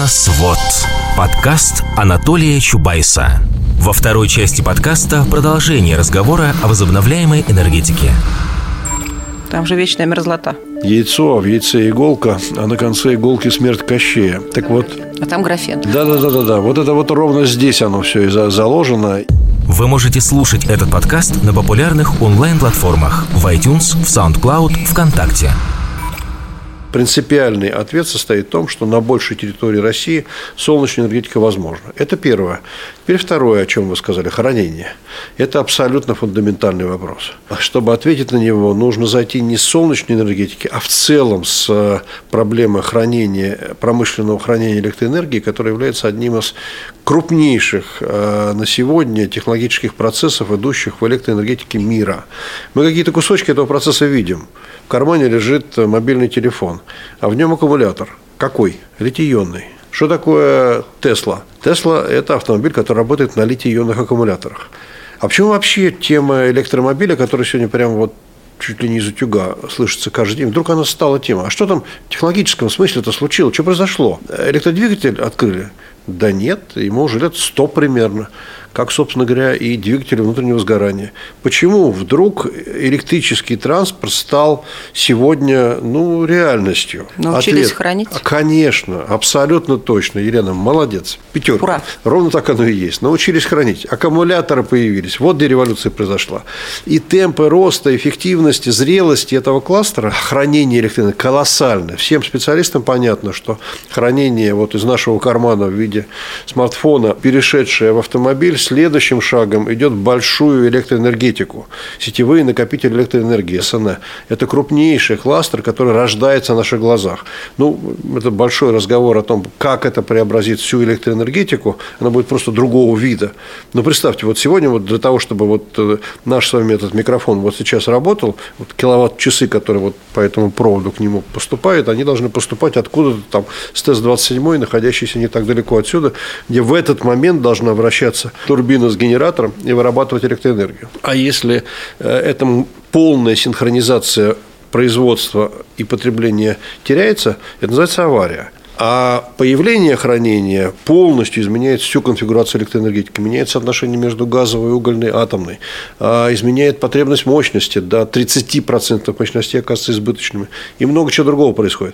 «Небосвод». Подкаст Анатолия Чубайса. Во второй части подкаста продолжение разговора о возобновляемой энергетике. Там же вечная мерзлота. Яйцо, в яйце иголка, а на конце иголки смерть Кощея. Так вот. А там графен. Да. Вот это вот ровно здесь оно все и заложено. Вы можете слушать этот подкаст на популярных онлайн-платформах в iTunes, в SoundCloud, ВКонтакте. Принципиальный ответ состоит в том, что на большей территории России солнечная энергетика возможна. Это первое. Теперь второе, о чем вы сказали, хранение. Это абсолютно фундаментальный вопрос. Чтобы ответить на него, нужно зайти не с солнечной энергетики, а в целом с проблемой хранения, промышленного хранения электроэнергии, которая является одним из крупнейших на сегодня технологических процессов, идущих в электроэнергетике мира. Мы какие-то кусочки этого процесса видим. В кармане лежит мобильный телефон, а в нем аккумулятор. Какой? Литий-ионный. Что такое Тесла? Тесла – это автомобиль, который работает на литий-ионных аккумуляторах. А почему вообще тема электромобиля, которая сегодня прямо вот чуть ли не из утюга слышится каждый день, вдруг она стала темой? А что там в технологическом смысле это случилось? Что произошло? Электродвигатель открыли? Да нет, ему уже лет 100 примерно. Как, собственно говоря, и двигатели внутреннего сгорания. Почему вдруг электрический транспорт стал сегодня реальностью? Научились хранить? Конечно, абсолютно точно. Елена, молодец. Пятерка. Ура. Ровно так оно и есть. Научились хранить. Аккумуляторы появились. Вот где революция произошла. И темпы роста, эффективности, зрелости этого кластера, хранение электроэнергии колоссальное. Всем специалистам понятно, что хранение вот из нашего кармана в виде смартфона, перешедшее в автомобиль, следующим шагом идет большую электроэнергетику. Сетевые накопители электроэнергии, СНЭ. Это крупнейший кластер, который рождается на наших глазах. Это большой разговор о том, как это преобразит всю электроэнергетику. Она будет просто другого вида. Но представьте, вот сегодня вот для того, чтобы вот наш с вами этот микрофон вот сейчас работал, вот киловатт-часы, которые вот по этому проводу к нему поступают, они должны поступать откуда-то там с ТЭС-27, находящийся не так далеко отсюда, где в этот момент должна вращаться турбина с генератором и вырабатывать электроэнергию. А если эта полная синхронизация производства и потребления теряется, это называется авария. А появление хранения полностью изменяет всю конфигурацию электроэнергетики, меняет соотношение между газовой, угольной, атомной, изменяет потребность мощности, до 30% мощностей оказывается избыточными, и много чего другого происходит.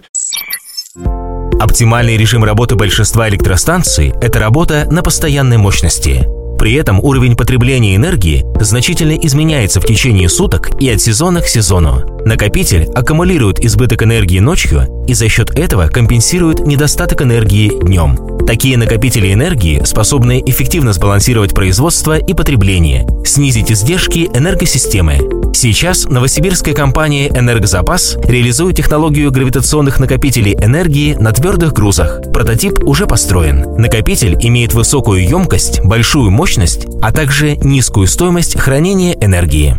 Оптимальный режим работы большинства электростанций – это работа на постоянной мощности. При этом уровень потребления энергии значительно изменяется в течение суток и от сезона к сезону. Накопитель аккумулирует избыток энергии ночью и за счет этого компенсирует недостаток энергии днем. Такие накопители энергии способны эффективно сбалансировать производство и потребление, снизить издержки энергосистемы. Сейчас новосибирская компания «Энергозапас» реализует технологию гравитационных накопителей энергии на твердых грузах. Прототип уже построен. Накопитель имеет высокую емкость, большую мощность, а также низкую стоимость хранения энергии.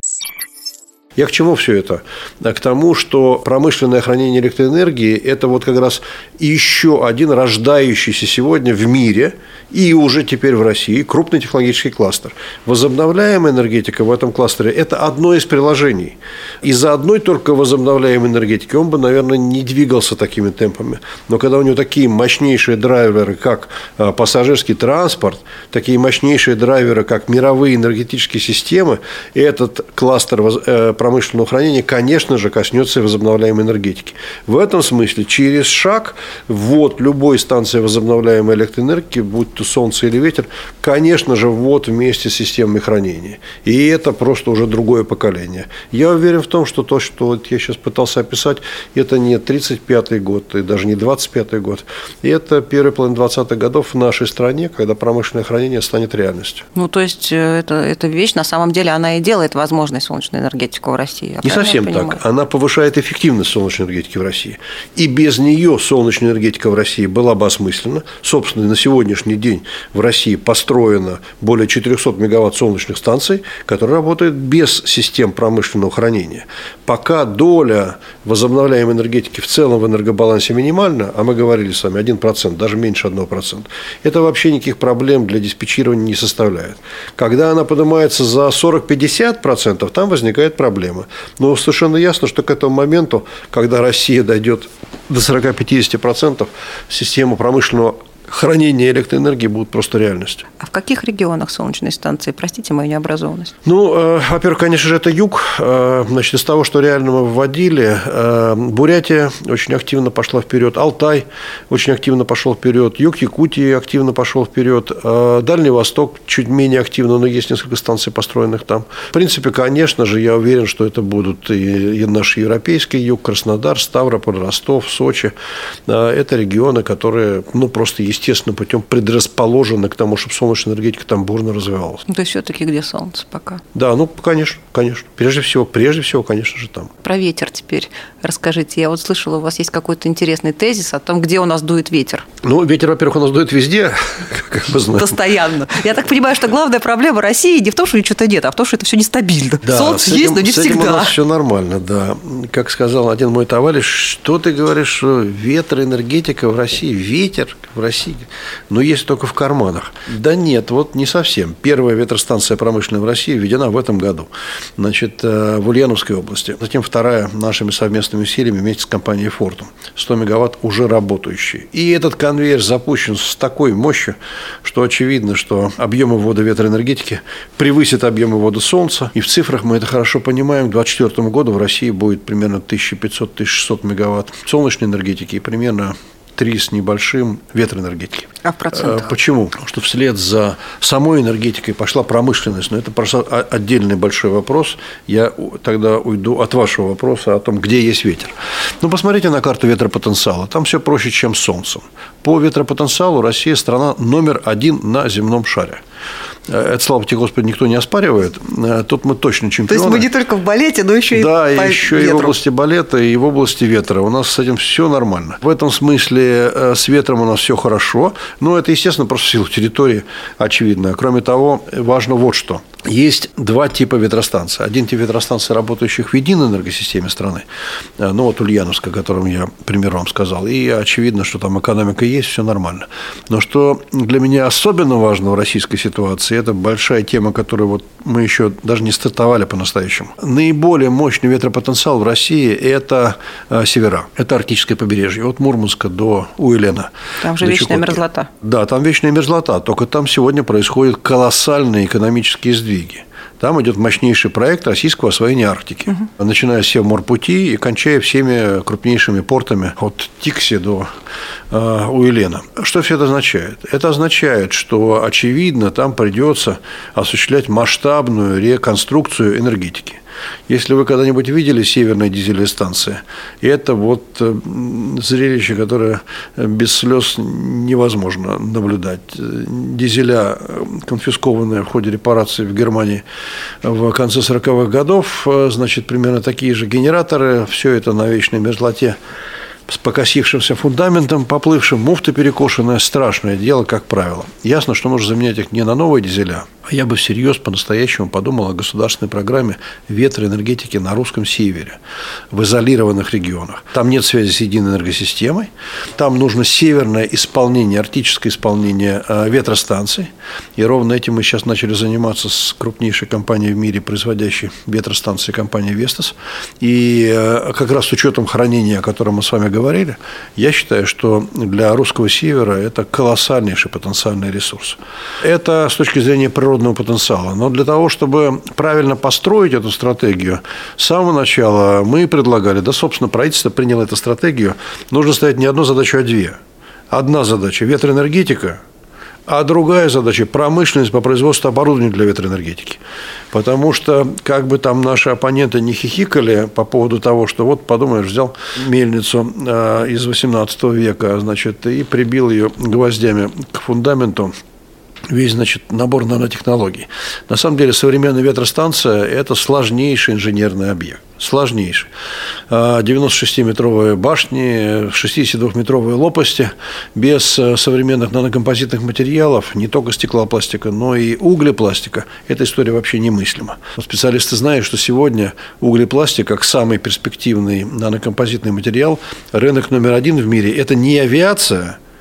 Я к чему все это? К тому, что промышленное хранение электроэнергии – это вот как раз еще один рождающийся сегодня в мире и уже теперь в России крупный технологический кластер. Возобновляемая энергетика в этом кластере – это одно из приложений. Из-за одной только возобновляемой энергетики он бы, наверное, не двигался такими темпами. Но когда у него такие мощнейшие драйверы, как пассажирский транспорт, такие мощнейшие драйверы, как мировые энергетические системы, и этот кластер промышленного хранения, конечно же, коснется и возобновляемой энергетики. В этом смысле через шаг ввод любой станции возобновляемой электроэнергии, будь то солнце или ветер, конечно же, ввод вместе с системой хранения. И это просто уже другое поколение. Я уверен в том, что то, что вот я сейчас пытался описать, это не 35-й год и даже не 25-й год. И это первая половина 20-х годов в нашей стране, когда промышленное хранение станет реальностью. То есть, эта вещь, на самом деле, она и делает возможной солнечную энергетику в России. Не совсем так. Она повышает эффективность солнечной энергетики в России. И без нее солнечная энергетика в России была бы осмыслена. Собственно, на сегодняшний день в России построено более 400 мегаватт солнечных станций, которые работают без систем промышленного хранения. Пока доля возобновляемой энергетики в целом в энергобалансе минимальна, а мы говорили с вами 1%, даже меньше 1%, это вообще никаких проблем для диспетчирования не составляет. Когда она поднимается за 40-50%, там возникает проблема. Но совершенно ясно, что к этому моменту, когда Россия дойдет до 40-50%, система промышленного хранения электроэнергии будут просто реальностью. А в каких регионах солнечные станции? Простите мою необразованность. Во-первых, конечно же, это юг. Значит, из того, что реально мы вводили, Бурятия очень активно пошла вперед, Алтай очень активно пошел вперед, юг Якутии активно пошел вперед, Дальний Восток чуть менее активно, но есть несколько станций, построенных там. В принципе, конечно же, я уверен, что это будут и наш европейский юг, Краснодар, Ставрополь, Ростов, Сочи. Это регионы, которые, просто естественным путем предрасположены к тому, чтобы солнечная энергетика там бурно развивалась. То есть все-таки где солнце пока? Да, конечно. Прежде всего, конечно же, там. Про ветер теперь расскажите. Я слышала, у вас есть какой-то интересный тезис о том, где у нас дует ветер. Ветер, во-первых, у нас дует везде, как мы знаем. Постоянно. Я так понимаю, что главная проблема России не в том, что что-то нет, а в том, что это все нестабильно. Да, солнце есть, но не с этим всегда. У нас все нормально, да. Как сказал один мой товарищ, что ты говоришь, что ветроэнергетика в России, ветер в России, но есть только в карманах. Да нет, не совсем. Первая ветростанция промышленная в России введена в этом году, в Ульяновской области. Затем вторая нашими совместными усилиями вместе с компанией «Фортум». 100 мегаватт уже работающие. И этот конвейер запущен с такой мощью, что очевидно, что объемы ввода ветроэнергетики превысят объемы ввода солнца. И в цифрах мы это хорошо понимаем. К 2024 году в России будет примерно 1500-1600 мегаватт солнечной энергетики и примерно 3 с небольшим ветроэнергетики. А в процентах? Почему? Потому что вслед за самой энергетикой пошла промышленность. Но это просто отдельный большой вопрос. Я тогда уйду от вашего вопроса о том, где есть ветер. Посмотрите на карту ветропотенциала. Там все проще, чем с солнцем. По ветропотенциалу Россия страна номер 1 на земном шаре. Это, слава тебе, Господи, никто не оспаривает. Тут мы точно чемпионы. То есть мы не только в балете, но еще и по ветру. Да, еще и в области балета, и в области ветра. У нас с этим все нормально. В этом смысле с ветром у нас все хорошо. Но это, естественно, просто в силу территории очевидно. Кроме того, важно вот что. Есть 2 типа ветростанций. Один тип ветростанций, работающих в единой энергосистеме страны. Ульяновская, о котором я пример вам сказал. И очевидно, что там экономика есть, все нормально. Но что для меня особенно важно в российской ситуации, это большая тема, которую мы еще даже не стартовали по-настоящему. Наиболее мощный ветропотенциал в России – это севера. Это арктическое побережье. От Мурманска до Уэлена. Там же вечная мерзлота. Да, там вечная мерзлота. Только там сегодня происходят колоссальные экономические сдвиги. Там идет мощнейший проект российского освоения Арктики, начиная с Севморпути и кончая всеми крупнейшими портами от Тикси до Уэлена. Что все это означает? Это означает, что, очевидно, там придется осуществлять масштабную реконструкцию энергетики. Если вы когда-нибудь видели северные дизельные станции, это зрелище, которое без слез невозможно наблюдать. Дизеля, конфискованные в ходе репараций в Германии в конце 40-х годов, примерно такие же генераторы, все это на вечной мерзлоте, с покосившимся фундаментом, поплывшим, муфта перекошенная, страшное дело, как правило. Ясно, что нужно заменять их не на новые дизеля, а я бы всерьез по-настоящему подумал о государственной программе ветроэнергетики на русском севере, в изолированных регионах. Там нет связи с единой энергосистемой, там нужно северное исполнение, арктическое исполнение ветростанций, и ровно этим мы сейчас начали заниматься с крупнейшей компанией в мире, производящей ветростанции, компанией Vestas, и как раз с учетом хранения, о котором мы с вами говорили, я считаю, что для русского севера это колоссальнейший потенциальный ресурс. Это с точки зрения природного потенциала. Но для того, чтобы правильно построить эту стратегию, с самого начала мы предлагали, собственно, правительство приняло эту стратегию, нужно ставить не одну задачу, а 2. Одна задача – ветроэнергетика, а другая задача – промышленность по производству оборудования для ветроэнергетики. Потому что, как бы там наши оппоненты не хихикали по поводу того, что подумаешь, взял мельницу из 18 века, и прибил ее гвоздями к фундаменту, весь, набор нанотехнологий. На самом деле, современная ветростанция – это сложнейший инженерный объект. Сложнейший. 96-метровые башни, 62-метровые лопасти, без современных нанокомпозитных материалов, не только стеклопластика, но и углепластика. Эта история вообще немыслима. Специалисты знают, что сегодня углепластик, как самый перспективный нанокомпозитный материал, рынок номер 1 в мире – это не авиация,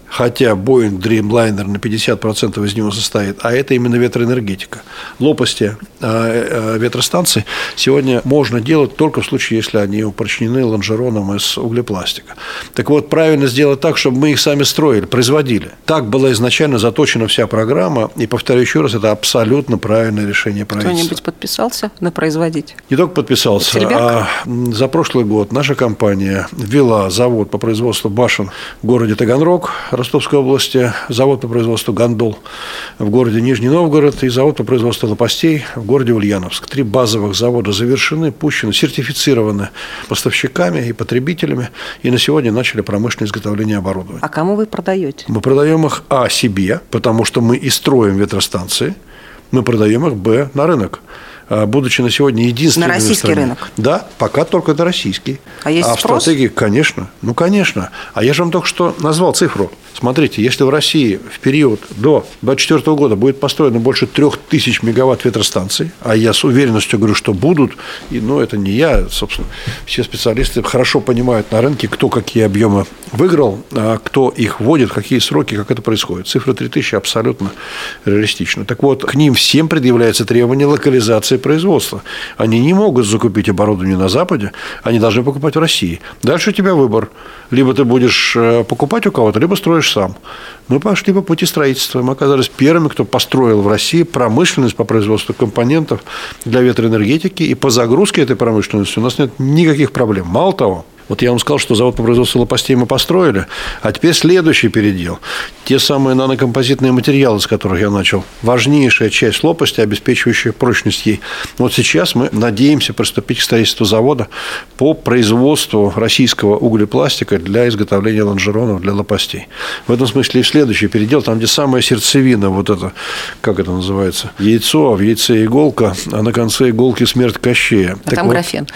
хотя Boeing Dreamliner на 50% из него состоит, а это именно ветроэнергетика. Лопасти ветростанций сегодня можно делать только в случае, если они упрочнены лонжероном из углепластика. Так вот, правильно сделать так, чтобы мы их сами строили, производили. Так была изначально заточена вся программа, и, повторю еще раз, это абсолютно правильное решение правительства. Кто-нибудь подписался на производить? Не только подписался, а за прошлый год наша компания ввела завод по производству башен в городе Таганрог Ростовской области, завод по производству гондол в городе Нижний Новгород и завод по производству лопастей в городе Ульяновск. 3 базовых завода завершены, пущены, сертифицированы поставщиками и потребителями, и на сегодня начали промышленное изготовление оборудования. А кому вы продаете? Мы продаем их, себе, потому что мы и строим ветростанции, мы продаем их, на рынок. Будучи на сегодня единственным... На российский рынок? Да, пока только на российский. А есть спрос? В стратегии, конечно. Конечно. А я же вам только что назвал цифру. Смотрите, если в России в период до 2024 года будет построено больше 3000 мегаватт ветростанций, а я с уверенностью говорю, что будут, это не я, собственно, все специалисты хорошо понимают на рынке, кто какие объемы выиграл, а кто их вводит, какие сроки, как это происходит. Цифра 3000 абсолютно реалистична. Так вот, к ним всем предъявляется требование локализации производства. Они не могут закупить оборудование на Западе, они должны покупать в России. Дальше у тебя выбор. Либо ты будешь покупать у кого-то, либо строишь сам. Мы пошли по пути строительства. Мы оказались первыми, кто построил в России промышленность по производству компонентов для ветроэнергетики. И по загрузке этой промышленности у нас нет никаких проблем. Мало того, вот я вам сказал, что завод по производству лопастей мы построили, а теперь следующий передел. Те самые нанокомпозитные материалы, с которых я начал. Важнейшая часть лопасти, обеспечивающая прочность ей. Вот сейчас мы надеемся приступить к строительству завода по производству российского углепластика для изготовления лонжеронов для лопастей. В этом смысле и следующий передел, там, где самая сердцевина, вот это, как это называется, яйцо, а в яйце иголка, а на конце иголки смерть Кощея. А там вот, графен.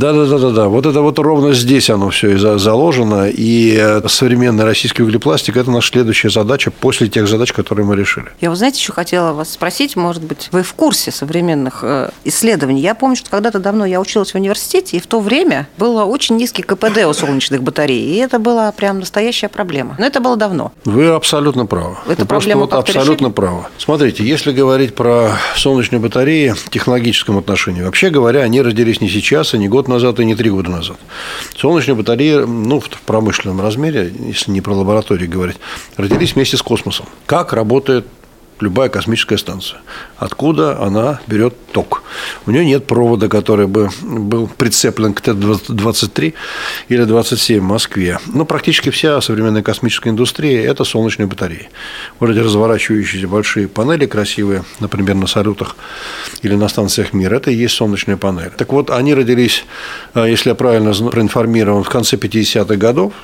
Да. Вот это вот ровно здесь оно все и заложено, и современный российский углепластик – это наша следующая задача после тех задач, которые мы решили. Я, вы знаете, еще хотела вас спросить, может быть, вы в курсе современных исследований? Я помню, что когда-то давно я училась в университете, и в то время было очень низкий КПД у солнечных батарей, и это была прям настоящая проблема. Но это было давно. Вы абсолютно правы. Эту проблему как-то абсолютно решили? правы. Смотрите, если говорить про солнечные батареи в технологическом отношении, вообще говоря, они родились не сейчас, и не год назад, и не 3 года назад. Солнечные батареи, в промышленном размере, если не про лаборатории говорить, родились вместе с космосом. Как работает любая космическая станция? Откуда она берет ток? У нее нет провода, который бы был прицеплен к Т-23 или 27 в Москве. Но практически вся современная космическая индустрия – это солнечные батареи. Вроде разворачивающиеся большие панели красивые, например, на салютах или на станциях мира, это и есть солнечные панели. Так вот, они родились, если я правильно проинформирован, в конце 50-х годов,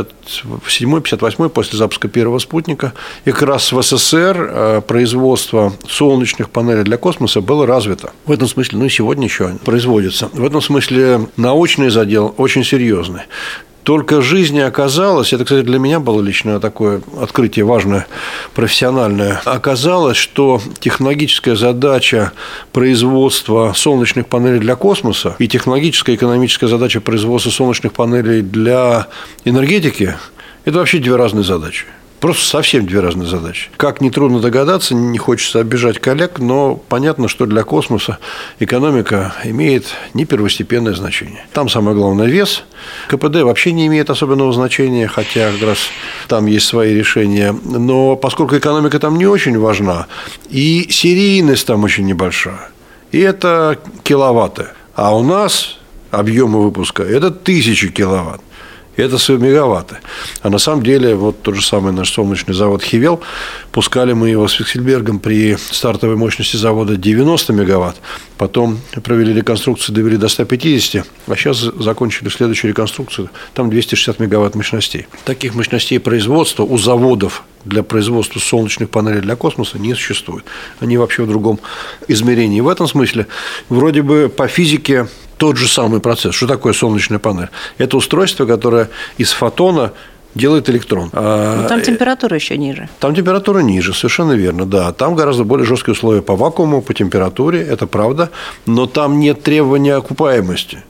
57-58 после запуска первого спутника, и как раз в СССР производство солнечных панелей для космоса было развито. В этом смысле, и сегодня еще производится. В этом смысле научный задел очень серьезный. Только жизни оказалось, это, кстати, для меня было лично такое открытие важное, профессиональное, оказалось, что технологическая задача производства солнечных панелей для космоса и технологическая и экономическая задача производства солнечных панелей для энергетики – это вообще 2 разные задачи. Просто совсем 2 разные задачи. Как нетрудно догадаться, не хочется обижать коллег, но понятно, что для космоса экономика имеет не первостепенное значение. Там самое главное вес. КПД вообще не имеет особенного значения, хотя как раз там есть свои решения. Но поскольку экономика там не очень важна, и серийность там очень небольшая, и это киловатты. А у нас объемы выпуска – это 1000 киловатт. Это мегаватты. А на самом деле, вот тот же самый наш солнечный завод «Хевел», пускали мы его с Фиксельбергом при стартовой мощности завода 90 мегаватт, потом провели реконструкцию, довели до 150, а сейчас закончили следующую реконструкцию, там 260 мегаватт мощностей. Таких мощностей производства у заводов для производства солнечных панелей для космоса не существует. Они вообще в другом измерении. В этом смысле, вроде бы по физике, тот же самый процесс. Что такое солнечная панель? Это устройство, которое из фотона делает электрон. Но там температура еще ниже. Там температура ниже, совершенно верно, да. Там гораздо более жесткие условия по вакууму, по температуре, это правда, но там нет требования окупаемости.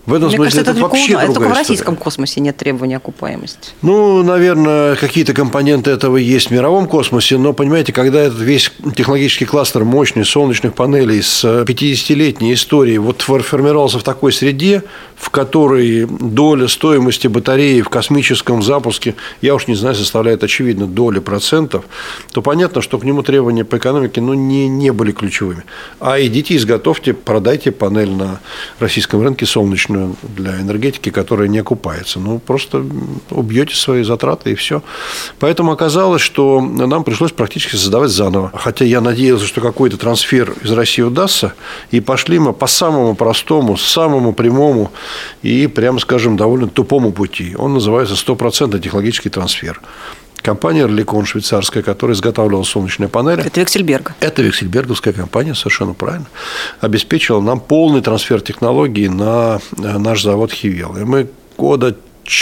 В этом смысле это вообще другая история. Только в российском космосе нет требования окупаемости. Ну, наверное, какие-то компоненты этого есть в мировом космосе, но, понимаете, когда этот весь технологический кластер мощный солнечных панелей с 50-летней историей вот формировался в такой среде, в которой доля стоимости батареи в космическом запуске, я уж не знаю, составляет, очевидно, доли процентов, то понятно, что к нему требования по экономике не были ключевыми. А идите, изготовьте, продайте панель на российском рынке солнечную для энергетики, которая не окупается. Ну, просто убьете свои затраты и все. Поэтому оказалось, что нам пришлось практически создавать заново. Хотя я надеялся, что какой-то трансфер из России удастся, и пошли мы по самому простому, самому прямому и, прямо скажем, довольно тупому пути. Он называется 100% технологический трансфер. Компания «Орликон» швейцарская, которая изготавливала солнечные панели. Это Виксельберг. Это виксельберговская компания, совершенно правильно. Обеспечила нам полный трансфер технологий на наш завод «Хивел». И мы года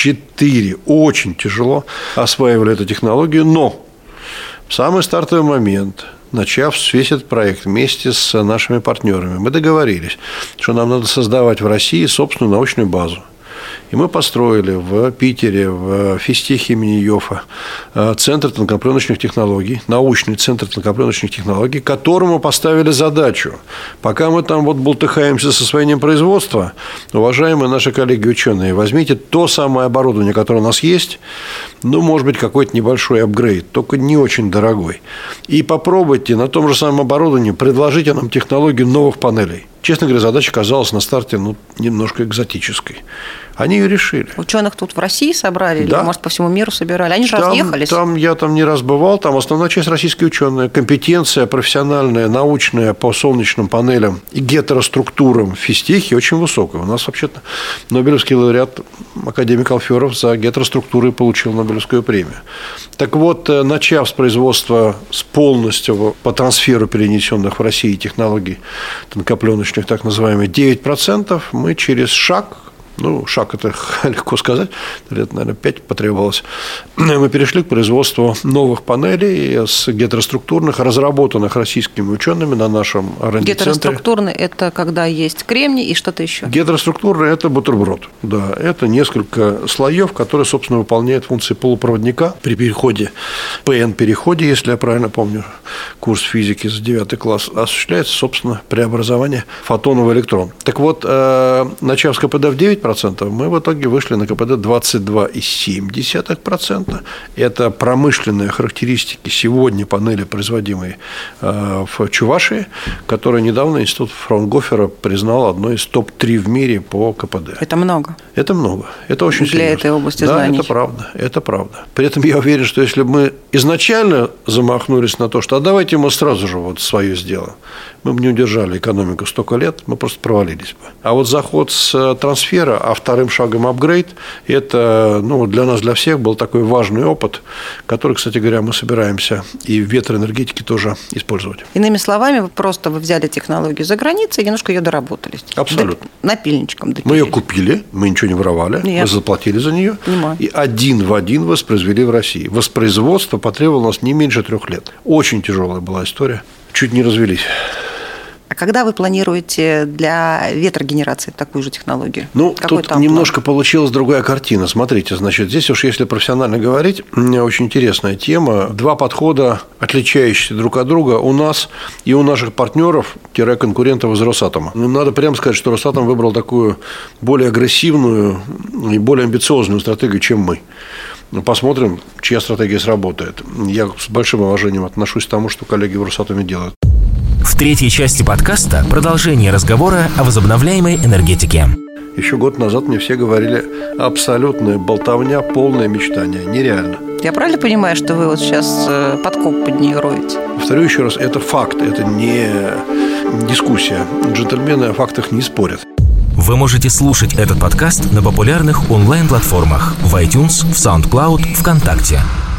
4 очень тяжело осваивали эту технологию, но в самый стартовый момент, начав весь этот проект вместе с нашими партнерами, мы договорились, что нам надо создавать в России собственную научную базу. И мы построили в Питере, в физтехе имени Йоффа, центр тонкопленочных технологий, научный центр тонкопленочных технологий, которому поставили задачу. Пока мы там вот бултыхаемся с освоением производства, уважаемые наши коллеги-ученые, возьмите то самое оборудование, которое у нас есть, ну, может быть, какой-то небольшой апгрейд, только не очень дорогой, и попробуйте на том же самом оборудовании предложите нам технологию новых панелей. Честно говоря, задача казалась на старте немножко экзотической. Они ее решили. Ученых тут в России собрали, да. Или, может, по всему миру собирали? Они же разъехались. Я там не раз бывал. Там основная часть российские ученые. Компетенция профессиональная, научная по солнечным панелям и гетероструктурам в физтехе очень высокая. У нас, вообще-то, Нобелевский лауреат академик Алферов за гетероструктуры получил Нобелевскую премию. Так вот, начав с производства полностью по трансферу перенесенных в России технологий тонкопленочных, так называемых, 9%, мы через шаг, шаг это легко сказать, лет, наверное, 5 потребовалось, мы перешли к производству новых панелей с гетероструктурных, разработанных российскими учеными на нашем R&D-центре. Гетероструктурный – это когда есть кремний и что-то еще? Гетероструктурный – это бутерброд. Да, это несколько слоев, которые, собственно, выполняют функции полупроводника при переходе, ПН-переходе, если я правильно помню, курс физики за 9 класс, осуществляется, собственно, преобразование фотона в электрон. Так вот, начав с КПД в 9%, мы в итоге вышли на КПД 22,7%. Это промышленные характеристики сегодня панели, производимые в Чувашии, которые недавно институт Фраунгофера признал одной из топ-3 в мире по КПД. Это много. Это много. Это очень серьезно. Для этой области знаний. Да, это правда. Это правда. При этом я уверен, что если бы мы изначально замахнулись на то, что давайте мы сразу же свое сделаем, мы бы не удержали экономику столько лет, мы просто провалились бы. А вот заход с трансфера, а вторым шагом апгрейд, это для нас, для всех был такой важный опыт, который, кстати говоря, мы собираемся и в ветроэнергетике тоже использовать. Иными словами, вы взяли технологию за границей и немножко ее доработали. Абсолютно. Напильничком допилили. Мы ее купили, мы ничего не воровали, мы заплатили за нее. Понимаю. И один в один воспроизвели в России. Воспроизводство потребовало у нас не меньше 3 лет. Очень тяжелая была история. Чуть не развелись. А когда вы планируете для ветрогенерации такую же технологию? Тут немножко получилась другая картина. Смотрите, здесь уж если профессионально говорить, очень интересная тема. 2 подхода, отличающиеся друг от друга у нас и у наших партнеров-конкурентов из Росатома. Надо прямо сказать, что Росатом выбрал такую более агрессивную и более амбициозную стратегию, чем мы. Посмотрим, чья стратегия сработает. Я с большим уважением отношусь к тому, что коллеги в Росатоме делают. В третьей части подкаста продолжение разговора о возобновляемой энергетике. Еще год назад мне все говорили: абсолютная болтовня, полное мечтание. Нереально. Я правильно понимаю, что вы сейчас подкоп под нее роете? Повторю еще раз, это факт, это не дискуссия. Джентльмены о фактах не спорят. Вы можете слушать этот подкаст на популярных онлайн-платформах в iTunes, в SoundCloud, ВКонтакте.